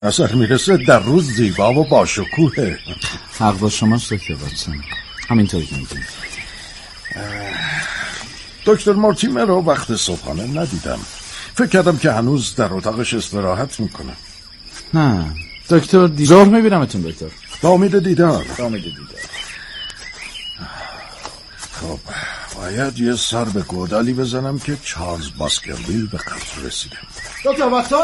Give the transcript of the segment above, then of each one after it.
اصلا میرسه در روز زیبا و باشکوهه. حق با شماست دکتر واتسون، همینطوری که میگید. دکتر مورتیمر رو وقت صبحانه ندیدم. فکر کردم که هنوز در اتاقش استراحت میکنه. نه دکتر، ظهر میبینمتون دکتر. با امید دیدار. خب باید یه سر به گودالی بزنم که چارلز باسکرویل به قتل رسیده. دکتر واتسون؟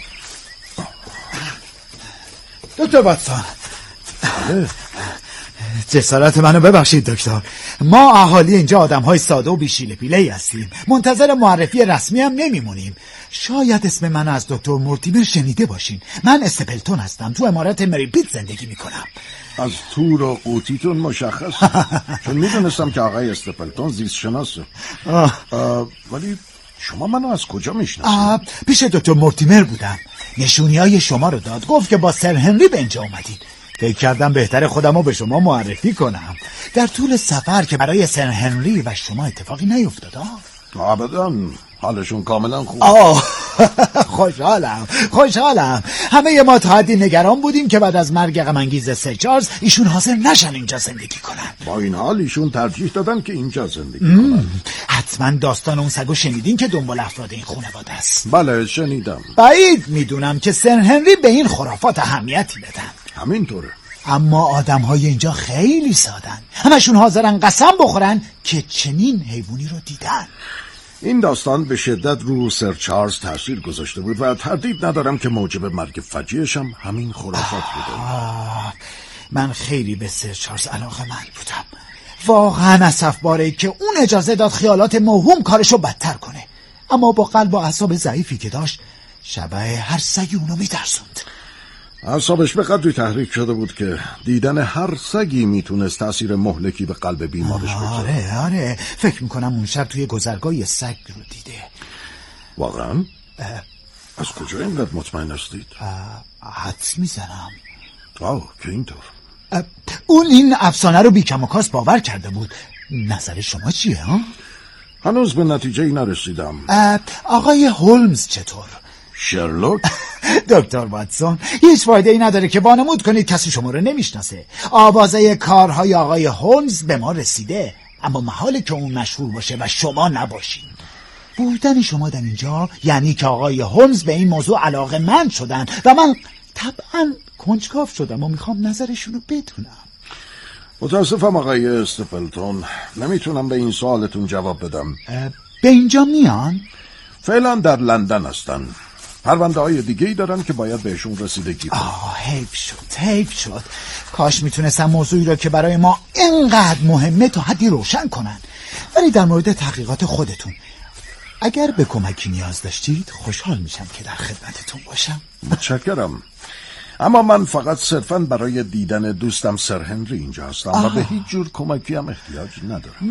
دکتر واتسون، بله. جسارت منو ببخشید دکتر. ما اهالی اینجا آدم‌های ساده و بیشیل پیله‌ای هستیم. منتظر معرفی رسمی هم نمیمونیم. شاید اسم منو از دکتر مورتیمر شنیده باشین. من استپلتون هستم، تو امارت مری پیت زندگی میکنم. از تور و قوطیتون مشخص چون میدونستم که آقای استپلتون زیست شناسه. ولی شما منو از کجا میشناسید؟ پیش دکتر مورتیمر بودم، نشونی‌های شما رو داد، گفت که با سر هنری به اینجا اومدین. فکر کردم بهتر خودمو به شما معرفی کنم. در طول سفر که برای سر هنری و شما اتفاقی نیفتاد؟ ابداً، حالشون کاملا خوب. خوشحالم. همه ما تا حدی نگران بودیم که بعد از مرگ غم‌انگیز سر چارلز ایشون حاضر نشن اینجا زندگی کنن. با این حال ایشون ترجیح دادن که اینجا زندگی کنن. حتما داستان اون سگو شنیدین که دنبال افراد این خانواده است. بله شنیدم. بعید میدونم که سر هنری به این خرافات اهمیتی بدن. همینطوره. اما آدم‌های اینجا خیلی سادن، همشون حاضرن قسم بخورن که چنین حیوانی رو دیدن. این داستان به شدت رو سر چارلز تاثیر گذاشته بود و تردید ندارم که موجب مرگ فجیعش هم همین خرافات بوده. من خیلی به سر چارلز علاقه‌مند بودم. واقعا اسف‌باره که اون اجازه داد خیالات موهوم کارشو بدتر کنه. اما با قلب و اعصاب ضعیفی که داشت، شبه هر سگی اونو می‌ترسوند. اعصابش به قدری تحریک شده بود که دیدن هر سگی میتونست تأثیر مهلکی به قلب بیمارش بذاره. آره فکر میکنم اون شب توی گذرگاه یه سگ رو دیده. واقعا؟ از کجا اینقدر مطمئن هستید؟ حدس میزنم. که اینطور. اون این افسانه رو بیکم و کاس باور کرده بود. نظر شما چیه ها؟ هنوز به نتیجه ای نرسیدم. آقای هولمز چطور؟ شرلوک؟ دکتر واتسون، هیچ فایده ای نداره که وانمود کنید کسی شما رو نمیشناسه. آوازه کارهای آقای هولمز به ما رسیده، اما محاله که اون مشهور باشه و شما نباشین. بودن شما در اینجا یعنی که آقای هولمز به این موضوع علاقه‌مند شدن و من طبعا کنجکاو شدم و میخوام نظرشون رو بدونم. متاسفم آقای استپلتون، نمیتونم به این سوالتون جواب بدم. به اینجا میان؟ فعلا در لندن هستن. پرونده های دیگه‌ای دارن که باید بهشون رسیدگی کنن. حیف شد. کاش میتونستم موضوعی رو که برای ما اینقدر مهمه تا حدی روشن کنن. ولی در مورد تحقیقات خودتون اگر به کمکی نیاز داشتید خوشحال میشم که در خدمتتون باشم. متشکرم. اما من فقط صرفاً برای دیدن دوستم سر هنری اینجا هستم و به هیچ جور کمکی هم احتیاج ندارم.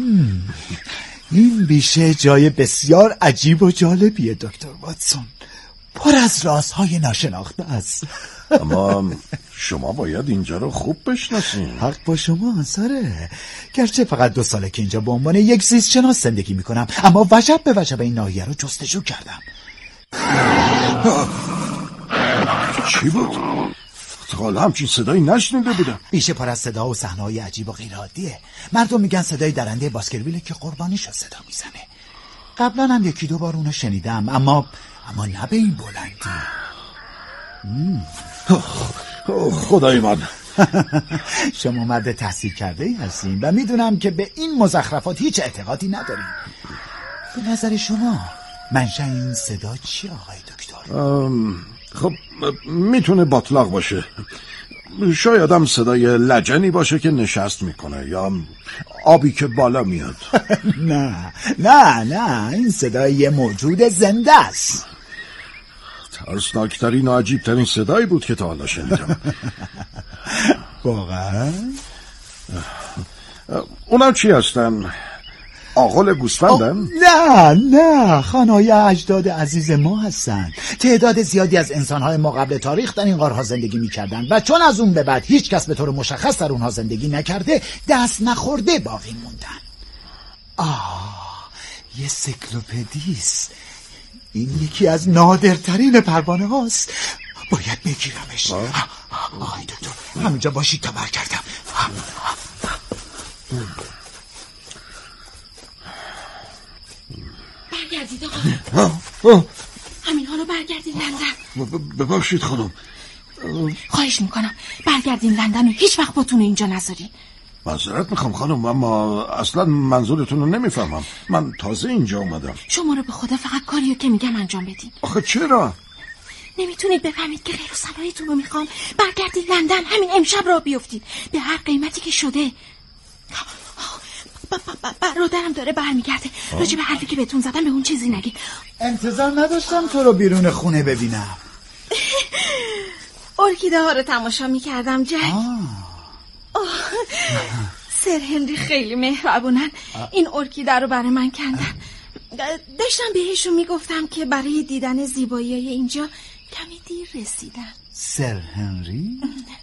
این بیشه جای بسیار عجیب و جالبیه دکتر واتسون، پر از رازهای ناشناخته است. اما شما باید اینجا رو خوب بشناسین. حق با شما سره. گرچه فقط 2 ساله که اینجا به عنوان یک زیست شناس زندگی میکنم، اما وجب به وجب این ناحیه رو جستجو کردم. چی بود؟ حالا همچین صدایی نشنیده بودم. بیشه پر از صدا و صحنه‌های عجیب و غیرعادیه. مردم میگن صدای درنده باسکرویل که قربانیشو صدا میزنه. قبلا هم 1-2 بار اونو شنیدم، اما نه به این بلندی. خدای من. شما مرد تحصیل کرده ای هستین و میدونم که به این مزخرفات هیچ اعتقادی ندارین. به نظر شما منشأ این صدا چیه آقای دکتر؟ خب میتونه باطلاق باشه، شاید هم صدای لجنی باشه که نشست میکنه یا آبی که بالا میاد. نه این صدای یه موجود زنده است. ترسناکترین و عجیبترین صدایی بود که تا حالا شنیدم. واقعا؟ اونا چی هستن؟ آغل گوسفندن؟ نه خانه‌های اجداد عزیز ما هستن. تعداد زیادی از انسان‌های ما قبل تاریخ در این غارها زندگی می‌کردن و چون از اون به بعد هیچ کس به طور مشخص در اونها زندگی نکرده، دست نخورده باقی موندن. یه سیکلوپدیست. این یکی از نادرترین پروانه هاست. باید بگیرمش. آقای دکتر همینجا باشید تا برگردم. برگردید آقا. همین حالا برگردید لندن. ببخشید خانم. خواهش میکنم برگردین لندن و هیچ وقت باتون اینجا نذارین. معذرت میخوام خانم، اما اصلا منظورتون رو نمیفهمم. من تازه اینجا اومدم. شما رو به خدا فقط کاریو که میگم انجام بدین. آخه چرا؟ نمیتونید بفهمید که خیر و صلاحیتون رو میخوام. برگردید لندن، همین امشب را بیفتید به هر قیمتی که شده. برادرم داره برمیگرده. راجع به حرفی که بهتون زدم به اون چیزی نگید. انتظار نداشتم تو رو بیرون خونه ببینم. ارکیده ها رو تماشا میکردم جک. سر هنری خیلی مهربونن. این ارکیده رو برای من کندن. داشتم بهشون میگفتم که برای دیدن زیبایی اینجا کمی دیر رسیدن. سر هنری؟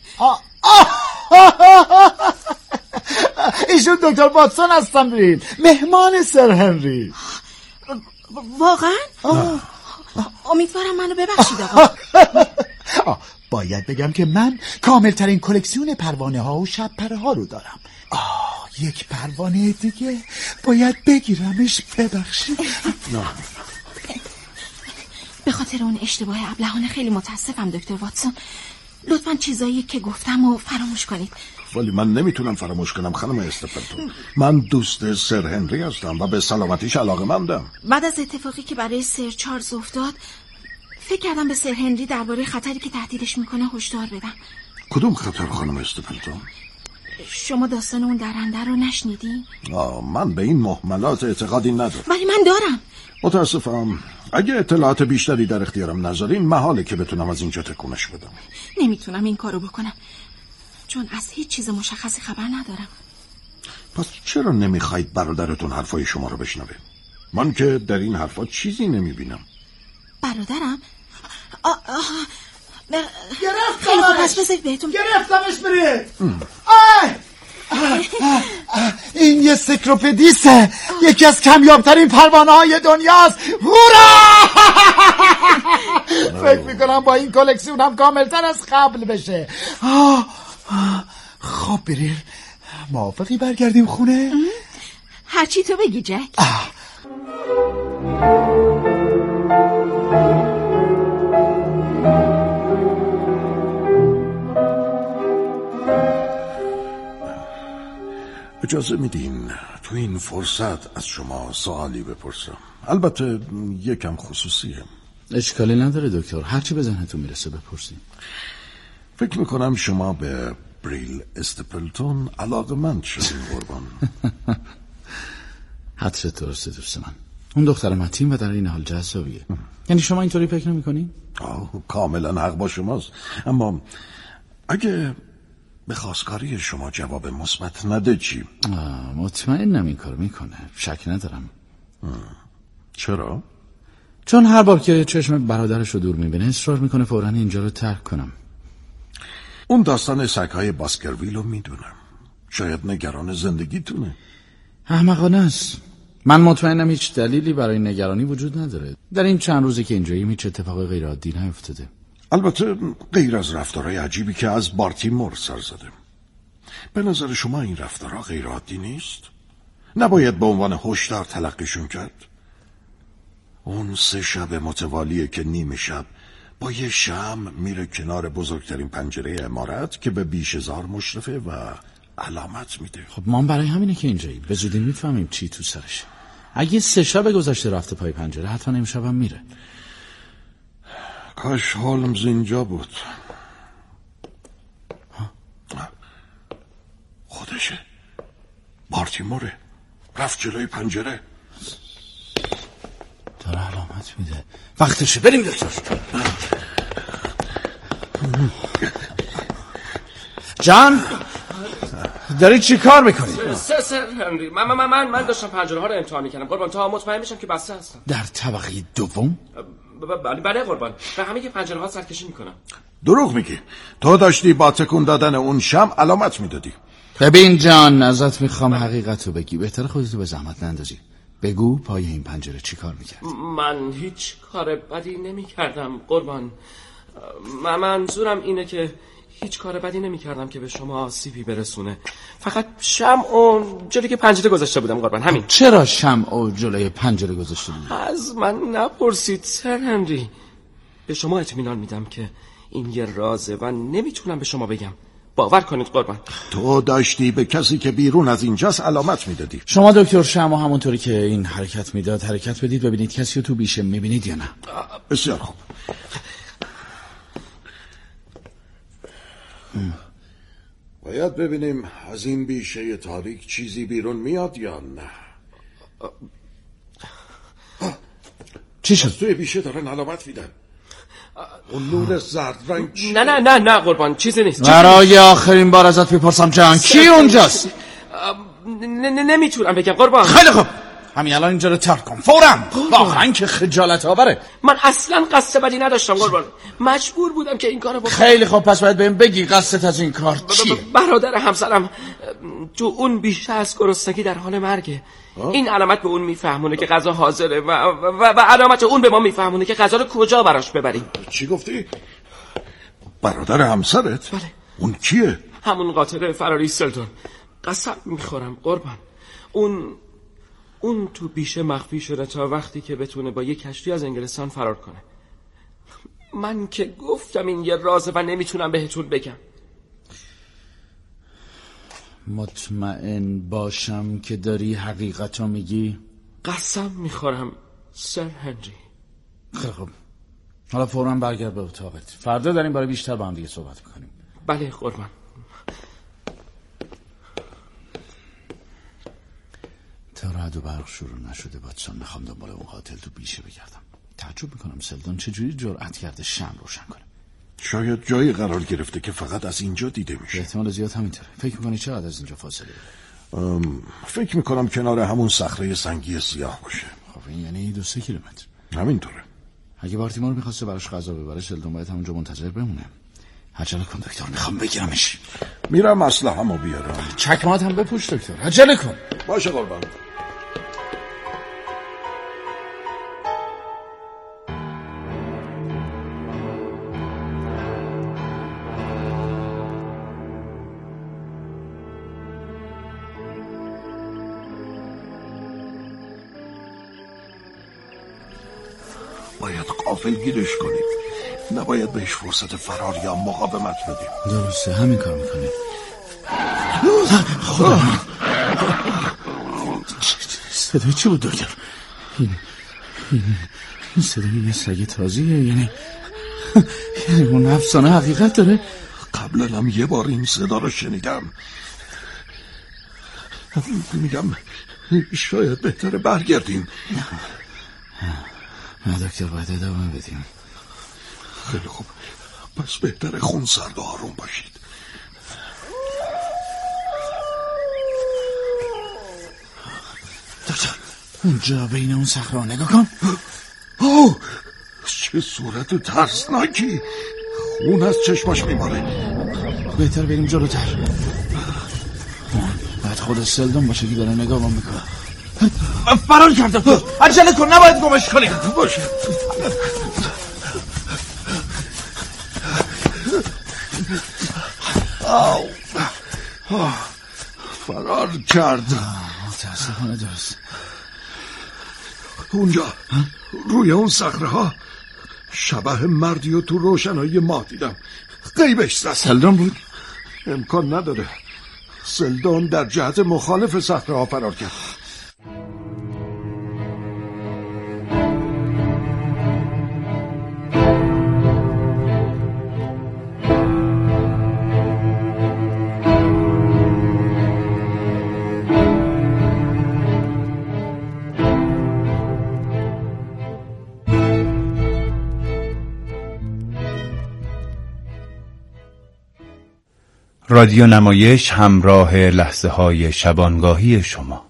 ایشون دکتر واتسون هستم رید، مهمان سر هنری. واقعا؟ امیدوارم منو ببخشید آقا. باید بگم که من کاملترین کلکسیون پروانه ها و شب پره ها رو دارم. یک پروانه دیگه باید بگیرمش. ببخشید. به خاطر اون اشتباه ابلهانه خیلی متاسفم دکتر واتسون. لطفاً چیزایی که گفتم رو فراموش کنید. ولی من نمیتونم فراموش کنم خانم استپلتون. من دوست سر هنری هستم و به سلامتیش علاقه‌مندم. بعد از اتفاقی که برای سر چارلز افتاد فکر کردم به سر هنری درباره خطری که تهدیدش میکنه هشدار بدم. کدوم خطر خانم استپلتون؟ شما داستان اون درنده رو نشنیدین؟ من به این مهملات اعتقادی ندارم. ولی من دارم. متاسفم. اگه اطلاعات بیشتری در اختیارم نذارین محاله که بتونم از اینجا تکونش بدم. نمیتونم این کارو بکنم چون از هیچ چیز مشخصی خبر ندارم. پس چرا نمیخواید برادرتون حرفای شما رو بشنوه؟ من که در این حرفا چیزی نمیبینم. برادرم؟ گرفتمش برید. این یه سیکروپدیسه، یکی از کمیابترین پروانه های دنیاست. هورا! فکر میکنم با این کلکسیون هم کاملتر از قبل بشه. خب بریم موافقی برگردیم خونه؟ هرچی تو بگی جک. اجازه میدین تو این فرصت از شما سوالی بپرسم؟ البته یکم خصوصیه. اشکالی نداره دکتر، هرچی به ذهنتون میرسه بپرسیم. فکر میکنم شما به بریل استپلتون علاقه‌مند شدین قربان. حدست درسته دوست من. اون دختر متین و در این حال جذابیه. یعنی شما اینطوری فکر نمی‌کنین؟ کاملا حق با شماست. اما اگه به خواستگاری شما جواب مثبت نده چی؟ مطمئنم این کار میکنه، شک ندارم. چرا؟ چون هر بار که چشم برادرش رو دور میبینه اصرار میکنه فوراً اینجا رو ترک کنم. اون داستان سگ‌های باسکرویل رو میدونم. شاید نگران زندگیتونه. احمقانه است. من مطمئنم هیچ دلیلی برای نگرانی وجود نداره. در این چند روزی که اینجاییم هیچ اتفاق غیر عادی نیفتاده. البته غیر از رفتارهای عجیبی که از بارتیمور سر زده. به نظر شما این رفتارها غیر عادی نیست؟ نباید به عنوان هشدار تلقیشون کرد؟ اون 3 شب متوالیه که نیمه شب با یه شمع میره کنار بزرگترین پنجره عمارت که به بیشه‌زار مشرفه و علامت میده. خب ما برای همینه که اینجاییم. به زودی میفهمیم چی تو سرشه. اگه 3 شب گذشته رفته پای پنجره حتما امشب هم میره. کاش هولمز اینجا بود. خودشه. بارتیموره. رفت جلوی پنجره. داره علامت میده. وقتشه بریم دکتر. جان داری چی کار میکنی؟ سر هنری من داشتم پنجره ها رو امتحان میکردم قربان تا مطمئن بشم که بسته هستم. در طبقه دوم؟ بله قربان. به همه که پنجره ها سرکشی میکنم. دروغ میگی. تو داشتی با تکون دادن اون شمع علامت میدادی. ببین جان ازت میخوام حقیقتو بگی. بهتره خودتو به زحمت نندازی. بگو پای این پنجره چی کار میکرد؟ من هیچ کار بدی نمیکردم قربان. منظورم اینه که هیچ کار بدی نمی کردم که به شما آسیبی برسونه. فقط شمع جلوی که پنجره گذاشته بودم قربان، همین. چرا شمع جلوی پنجره گذاشته بودی؟ از من نپرسید سر هنری. به شما اطمینان میدم که این یه رازه و نمیتونم به شما بگم. باور کنید قربان. تو داشتی به کسی که بیرون از اینجاست علامت میدادی. شما دکتر شمع همونطوری که این حرکت میداد حرکت بدید ببینید کسی رو تو بیشه میبینید یا نه. بسیار خوب. باید ببینیم از این بیشه تاریک چیزی بیرون میاد یا نه. چی شد؟ توی بیشه دارن علامت میدن. اون نور زرد رنگ. نه قربان، چیزی نیست. برای آخرین بار ازت میپرسم جان کی اونجاست؟ نمیتونم بگم قربان. خیلی خوب، همین الان اینجا رو ترک کن فوراً. واقعا که خجالت آوره. من اصلا قصد بدی نداشتم قربان، مجبور بودم که این کارو بکنم. خیلی خوب، پس باید بهم بگی قصدت از این کار چیه؟ برادر همسرم تو اون بیشه از گرسنگی در حال مرگه. این علامت به اون میفهمونه که غذا حاضره و علامت اون به ما میفهمونه که غذا رو کجا براش ببریم. چی گفتی؟ برادر همسرت؟ بله. اون کیه؟ همون قاتل فراری سلدون. قسم میخورم قربان، اون تو بیشه مخفی شده تا وقتی که بتونه با یه کشتی از انگلستان فرار کنه. من که گفتم این یه رازه و نمیتونم بهتون بگم. مطمئن باشم که داری حقیقتو میگی؟ قسم میخورم سر هنری. خیلی خوب، حالا فوراً برگرد به اتاقت. فردا در این باره بیشتر با هم دیگه صحبت میکنیم. بله قربان. تا رعد و برق شروع نشده واتسون میخوام دنبال اون قاتل تو بیشه بگردم. تعجب میکنم سلدون چجوری جرأت کرده شمع روشن کنه. شاید جایی قرار گرفته که فقط از اینجا دیده میشه. احتمال زیاد همینطوره. فکر میکنی چقدر از اینجا فاصله داره؟ فکر میکنم کنار همون صخره سنگی سیاه باشه. خب این یعنی 2-3 کیلومتر. همینطوره. اگه بارتیمور میخواسته براش غذا ببره سلدون باید همونجا منتظر بمونه. عجله کن دکتر، میخوام بگیرمش. میرم اسلحه‌مو بیارم. چکمات هم بپوش دکتر، عجله کن. باشه قربان. باید غافلگیرش کنیم. نباید بهش فرصت فرار یا مقاومت بدیم. درسته، همین کار میکنیم. خدا، صدای چی بود دکتر؟ این صدای یه سگ تازیه، یعنی اون افسانه حقیقت داره. قبلا هم یه بار این صدا رو شنیدم. میگم شاید بهتره برگردیم. نه دکتر، باید ادامه بدیم. خیلی خوب، پس بهتره خونسرد و آروم باشید. دکتر، اونجا بین اون صخره نگاه کن. اوه، چه صورت ترسناکی. خون از چشماش میماره. بهتر بریم جلوتر. باید خود سلدون باشه که داره نگاه میکنه. فرار کرده. عجله کن، نباید گمش کنیم. باشه. فرار کرد. متاسفانه درست. اونجا روی اون صخره ها شبح مردی و تو روشنایی ما دیدم. غیبش زد. سلدون بود؟ امکان نداره. سلدون در جهت مخالف صخره ها فرار کرد. رادیو نمایش همراه لحظه های شبانگاهی شما.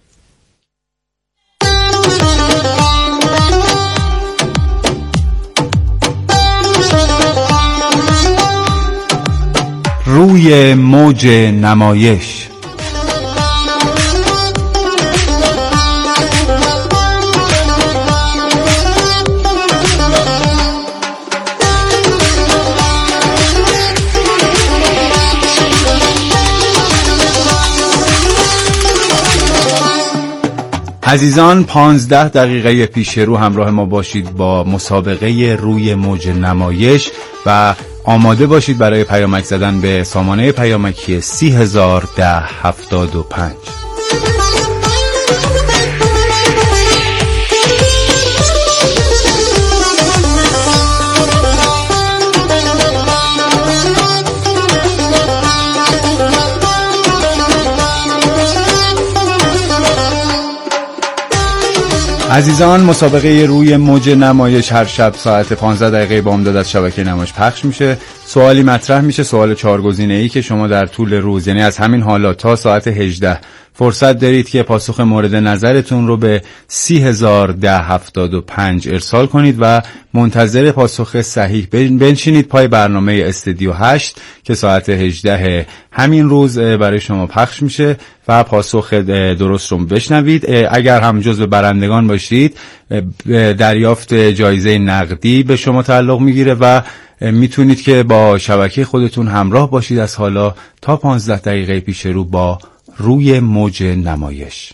روی موج نمایش. عزیزان 15 دقیقه پیش رو همراه ما باشید با مسابقه روی موج نمایش و آماده باشید برای پیامک زدن به سامانه پیامکی 301075. عزیزان مسابقه روی موج نمایش هر شب ساعت 15 دقیقه بامداد از شبکه نمایش پخش میشه. سوالی مطرح میشه، سوال 4 گزینه‌ای که شما در طول روز، یعنی از همین حالا تا ساعت 18 فرصت دارید که پاسخ مورد نظرتون رو به 301075 ارسال کنید و منتظر پاسخ صحیح بنشینید پای برنامه استودیو 8 که ساعت 18 همین روز برای شما پخش میشه و پاسخ درست رو بشنوید. اگر هم جزو برندگان باشید دریافت جایزه نقدی به شما تعلق میگیره و میتونید که با شبکه خودتون همراه باشید از حالا تا 15 دقیقه پیش رو با روی موج نمایش.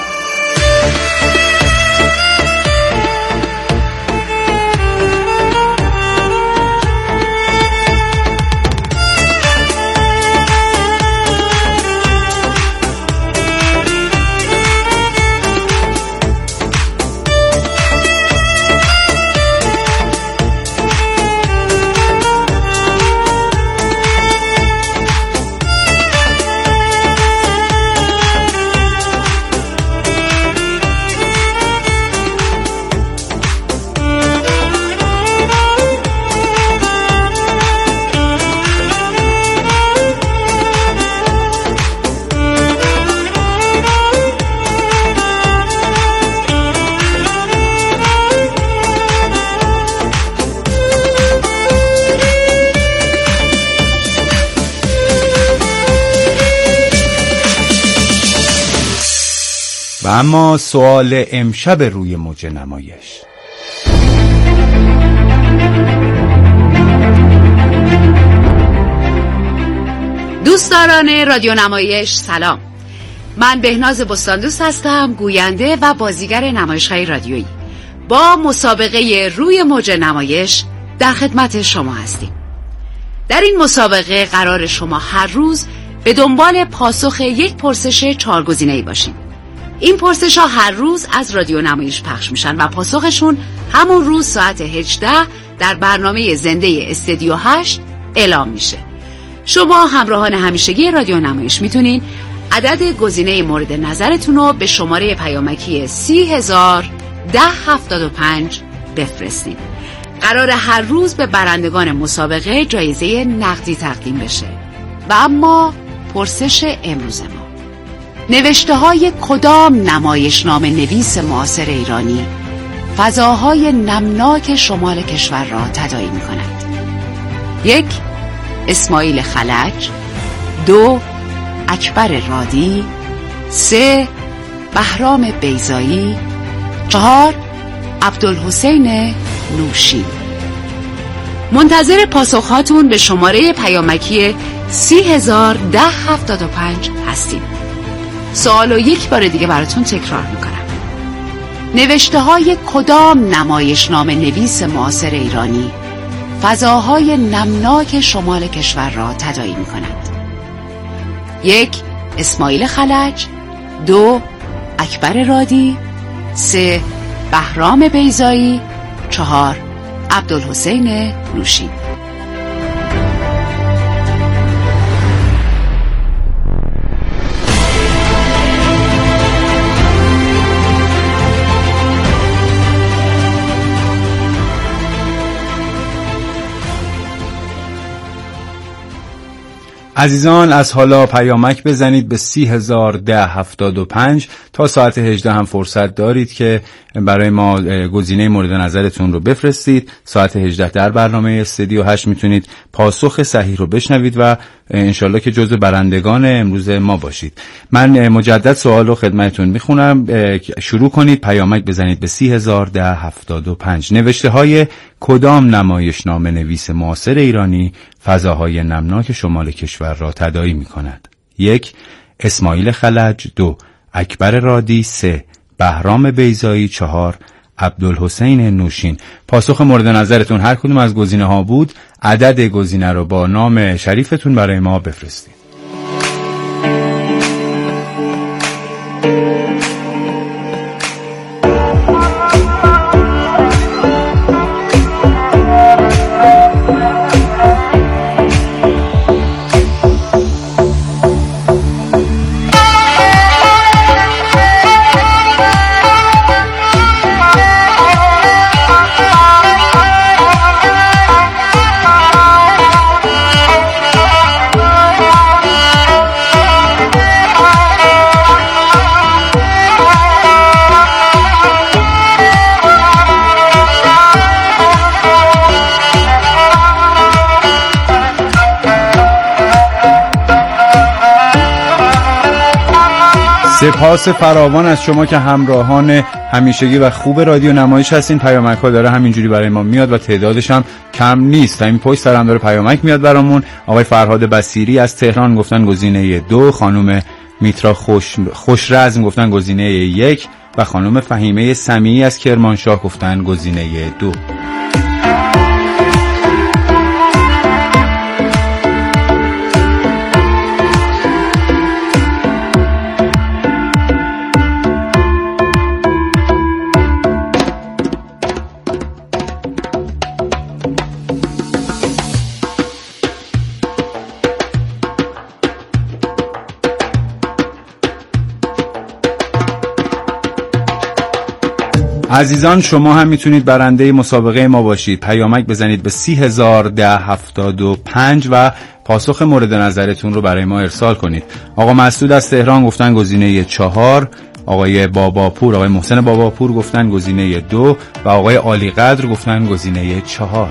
و اما سوال امشب روی موج نمایش. دوستداران رادیو نمایش سلام. من بهناز بستاندوست هستم، گوینده و بازیگر نمایش‌های رادیویی. با مسابقه روی موج نمایش در خدمت شما هستیم. در این مسابقه قرار شما هر روز به دنبال پاسخ یک پرسش 4 گزینه‌ای باشید. این پرسش ها هر روز از رادیو نمایش پخش میشن و پاسخشون همون روز ساعت 18 در برنامه زنده استودیو 8 اعلام میشه. شما همراهان همیشگی رادیو نمایش میتونین عدد گزینه مورد نظرتون رو به شماره پیامکی 301075 بفرستین. قرار هر روز به برندگان مسابقه جایزه نقدی تقدیم بشه. و اما پرسش امروز ما: نوشته های کدام نمایشنامه نویس معاصر ایرانی فضاهای نمناک شمال کشور را تداعی می کند؟ 1. اسماعیل خلج، 2. اکبر رادی، 3. بهرام بیضایی، 4. عبدالحسین نوشین. منتظر پاسخهاتون به شماره پیامکی 301075 هستیم. سوالو یک بار دیگه براتون تکرار میکنم. نوشته های کدام نمایشنامه نویس معاصر ایرانی فضاهای نمناک شمال کشور را تداعی میکند؟ 1. اسماعیل خلج، 2. اکبر رادی، 3. بهرام بیضایی، 4. عبدالحسین نوشین. عزیزان از حالا پیامک بزنید به 301075 تا ساعت 18 هم فرصت دارید که برای ما گزینه مورد نظرتون رو بفرستید. ساعت 18 در برنامه استودیو 8 میتونید پاسخ صحیح رو بشنوید و انشالله که جزو برندگان امروز ما باشید. من مجدد سوال رو خدمتتون میخونم. شروع کنید پیامک بزنید به 301075. نوشته های کدام نمایشنامه نویس معاصر ایرانی فضاهای نمناک شمال کشور را تداعی می کند؟ 1. اسماعیل خلج، 2. اکبر رادی، 3. بهرام بیضایی 4 عبدالحسین نوشین. پاسخ مورد نظرتون هر کدوم از گزینه ها بود عدد گزینه رو با نام شریفتون برای ما بفرستید. سپاس فراوان از شما که همراهان همیشگی و خوب رادیو نمایش هستین. پیامک ها داره همینجوری برای ما میاد و تعدادش هم کم نیست. همین پشت سر هم داره پیامک میاد برامون. آقای فرهاد بصیری از تهران گفتن گزینه 2، خانم میترا خوشرزم گفتن گزینه 1 و خانم فهیمه سمیعی از کرمانشاه گفتن گزینه 2. عزیزان شما هم میتونید برنده مسابقه ما باشید. پیامک بزنید به 301075 و پاسخ مورد نظرتون رو برای ما ارسال کنید. آقا مسعود از تهران گفتن گزینه 4، آقای محسن باباپور گفتن گزینه 2 و آقای عالی قدر گفتن گزینه 4.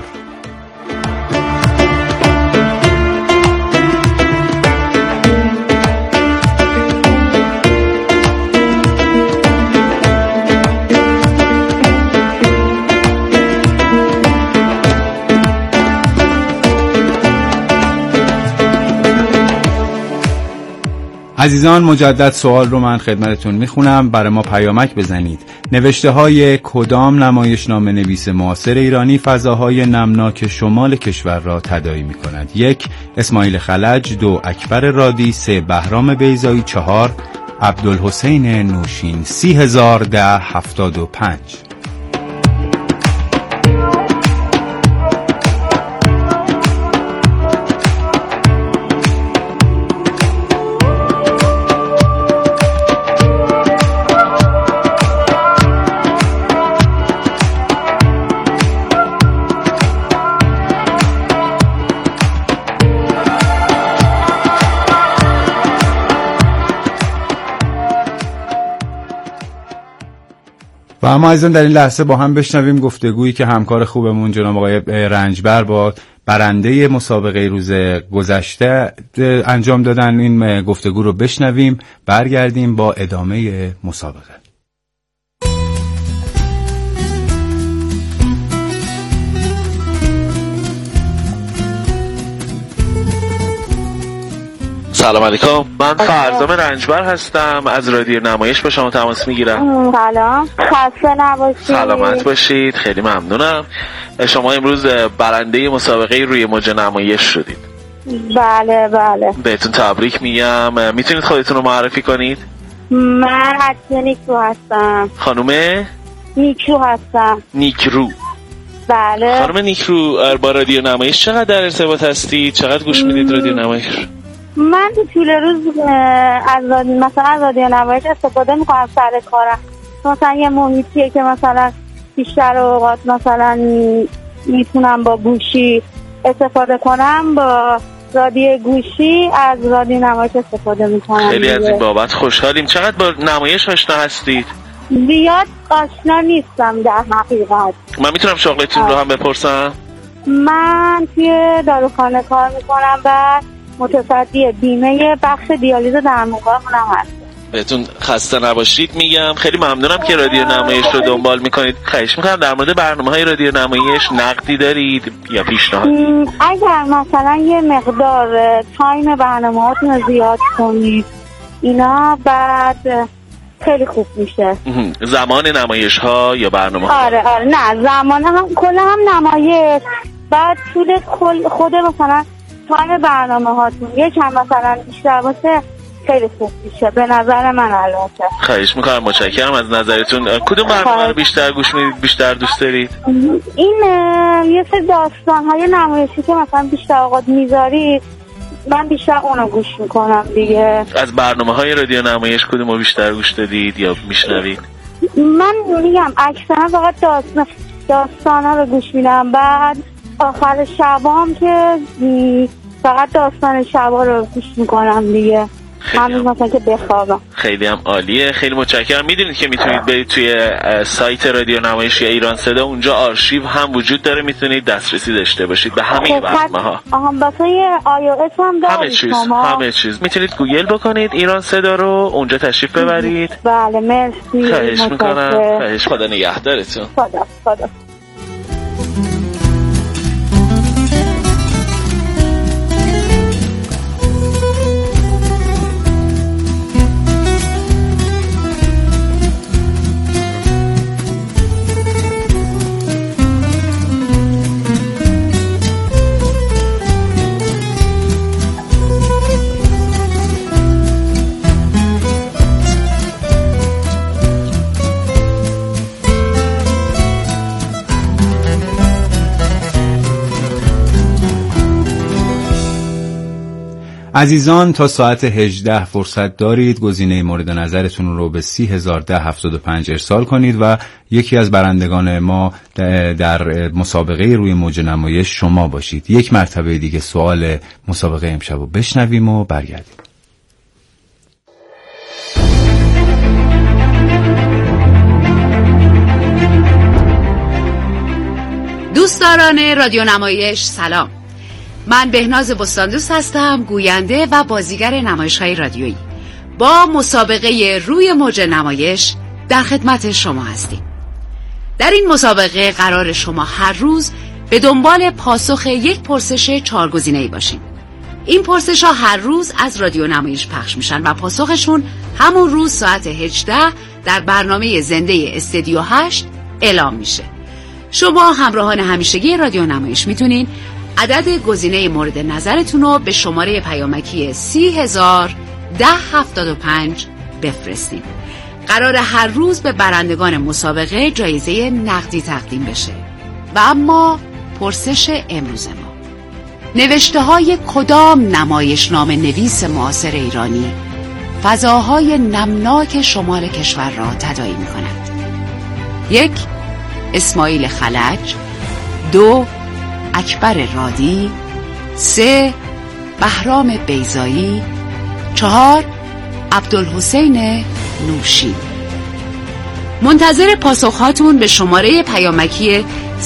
عزیزان مجدد سوال رو من خدمتتون میخونم، برای ما پیامک بزنید. نوشته های کدام نمایشنامه نویس معاصر ایرانی فضاهای نمناک شمال کشور را تداعی میکند؟ 1 اسماعیل خلج، 2 اکبر رادی، 3 بهرام بیضایی، 4 عبدالحسین نوشین. 301075. و اما عزیزان در این لحظه با هم بشنویم گفتگویی که همکار خوبمون جناب آقای رنجبر با برنده مسابقه روز گذشته انجام دادن. این گفتگو رو بشنویم، برگردیم با ادامه مسابقه. سلام علیکم، من فرزام رنجبر هستم، از رادیو نمایش با شما تماس میگیرم. سلام، خسته نباشید. سلامت باشید، خیلی ممنونم. شما امروز برنده مسابقه روی موج نمایش شدید. بله بله، بهتون تبریک میگم. میتونید خودتون رو معرفی کنید؟ من نیکرو هستم. خانومه؟ نیکرو هستم. نیکرو. بله. خانم نیکرو، با رادیو نمایش چقدر در ارتباط هستید؟ چقدر گوش میدید رادیو نمایش؟ من تو طول روز از رادیو نمایش استفاده میکنم سر کارم. مثلا یه محیطیه که مثلا بیشتر اوقات مثلا میتونم با گوشی استفاده کنم، با رادیو گوشی از رادیو نمایش استفاده میکنم. خیلی از این بابت خوشحالیم. چقدر با نمایش آشنا هستید؟ زیاد آشنا نیستم در حقیقت. من میتونم شغلتون رو هم بپرسم؟ من توی داروخانه کار میکنم و متصدی بیمه بخش دیالیز درمانگاه هم هستم. بهتون خسته نباشید میگم. خیلی ممنونم که رادیو نمایش رو دنبال میکنید. خواهش میکنم در مورد برنامه‌های رادیو نمایش نقدی دارید یا پیشنهادی؟ اگر مثلا یه مقدار تایم برنامه‌هاتون رو زیاد کنید اینا، بعد خیلی خوب میشه. زمان نمایش ها یا برنامه ها؟ آره نه زمان هم کل هم نمایش، بعد طول خود مثلا تایم برنامه هاتون یکم مثلا بیشتر باشه خیلی خوب میشه به نظر من. البته خواهش میکنم، متشکرم از نظرتون. کدوم برنامه رو بیشتر گوش میدید، بیشتر دوست دارید؟ این یه سری داستان‌های نمایشی که مثلا بیشتر اوقات میذارید من بیشتر اونو گوش میکنم دیگه. از برنامه‌های رادیو نمایش کدوم رو بیشتر گوش دادید یا میشنوید؟ من میگم اکثرا فقط داستانا رو گوش میدم، بعد آخر شبام که فقط داستان شبا رو گوش میکنم دیگه، همین مثلا که بخوابم. خیلی هم عالیه، خیلی متشکرم. میدونید که میتونید برید توی سایت رادیو نمایش یا ایران صدا، اونجا آرشیو هم وجود داره، میتونید دسترسی داشته باشید به همه برنامه‌ها. واسه iOS هم دارید همه چیز میتونید گوگل بکنید ایران صدا رو، اونجا تشریف ببرید. بله مرسی. خواهش میکنم. خواهش، خدا نگهدارتون. خدا. عزیزان تا ساعت 18 فرصت دارید گزینه مورد نظرتون رو به 301075 ارسال کنید و یکی از برندگان ما در مسابقه روی موج نمایش شما باشید. یک مرتبه دیگه سوال مسابقه امشب رو بشنویم و برگردیم. دوستداران رادیو نمایش سلام. من بهناز بستاندوست هستم، گوینده و بازیگر نمایش‌های رادیویی. با مسابقه روی موج نمایش در خدمت شما هستیم. در این مسابقه قرار شما هر روز به دنبال پاسخ یک پرسش 4 گزینه‌ای باشین. این پرسش‌ها هر روز از رادیو نمایش پخش میشن و پاسخشون همون روز ساعت 18 در برنامه زنده استودیو 8 اعلام میشه. شما همراهان همیشگی رادیو نمایش میتونین عدد گزینه مورد نظرتون رو به شماره پیامکی 301075 بفرستید. قرار هر روز به برندگان مسابقه جایزه نقدی تقدیم بشه. و اما پرسش امروز ما: نوشته های کدام نمایشنامه نویس معاصر ایرانی فضاهای نمناک شمال کشور را تداعی می کند؟ 1. اسماعیل خلج. 2. اکبر رادی. 3. بهرام بیضایی. 4. عبدالحسین نوشین. منتظر پاسخهاتون به شماره پیامکی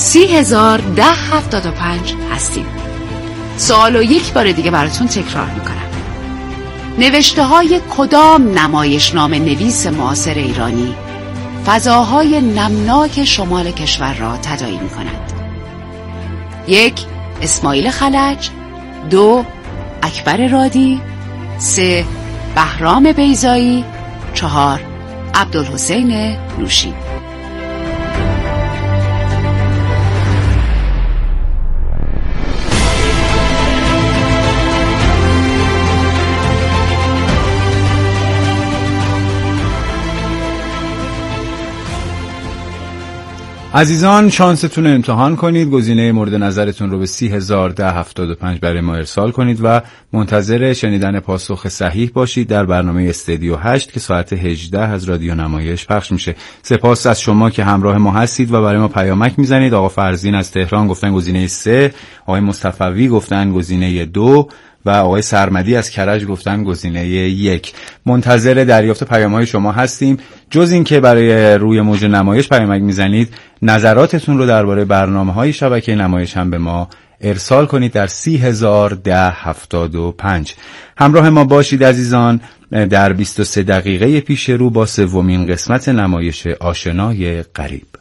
301075 هستیم. سوالو یک بار دیگه براتون تکرار میکنم. نوشته های کدام نمایشنامه نویس معاصر ایرانی فضاهای نمناک شمال کشور را تداعی میکند؟ 1. اسماعیل خلج. 2. اکبر رادی. 3. بهرام بیضایی. 4. عبدالحسین نوشین. عزیزان شانستون امتحان کنید. گزینه مورد نظرتون رو به 301075 برای ما ارسال کنید و منتظر شنیدن پاسخ صحیح باشید در برنامه استودیو 8 که ساعت 18 از رادیو نمایش پخش میشه. سپاس از شما که همراه ما هستید و برای ما پیامک میزنید. آقا فرزین از تهران گفتن گزینه 3، آقای مصطفی گفتن گزینه 2 و آقای سرمدی از کرج گفتن گزینه 1. منتظر دریافت پیام‌های شما هستیم. جز این که برای روی موج نمایش پیامک میزنید، نظراتتون رو درباره برنامه‌های شبکه نمایش هم به ما ارسال کنید در 301075. همراه ما باشید عزیزان در 23 دقیقه پیش رو با سومین قسمت نمایش آشنای غریب.